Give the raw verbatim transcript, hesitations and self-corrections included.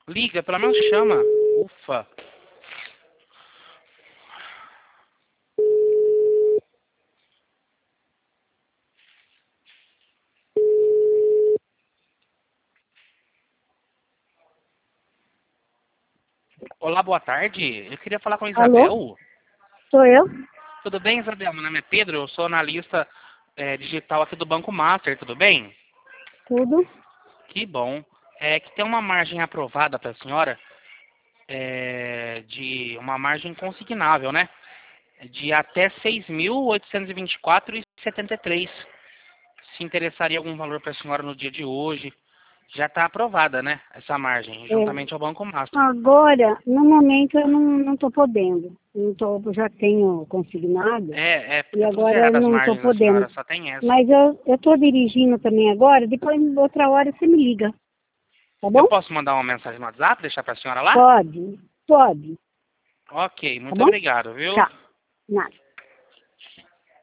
Liga, pelo menos chama. Ufa. Olá, boa tarde. Eu queria falar com a Alô? Isabel. Sou eu? Tudo bem, Isabel? Meu nome é Pedro, eu sou analista é, digital aqui do Banco Master, tudo bem? Tudo? Que bom. É que tem uma margem aprovada para a senhora, é, de uma margem consignável, né? De até seis mil oitocentos e vinte e quatro vírgula setenta e três. Se interessaria algum valor para a senhora no dia de hoje, já está aprovada, né? Essa margem, É. juntamente ao Banco Master. Agora, no momento, eu não não estou podendo. Não tô, eu já tenho consignado É, é, e é tudo agora eu zerado as não estou margens da senhora, podendo. só tem essa. Mas eu estou dirigindo também agora, depois outra hora você me liga, tá Eu bom? posso mandar uma mensagem no WhatsApp, deixar para a senhora lá? Pode, pode, Ok, tá muito bom? obrigado, viu? Tchau. Nada.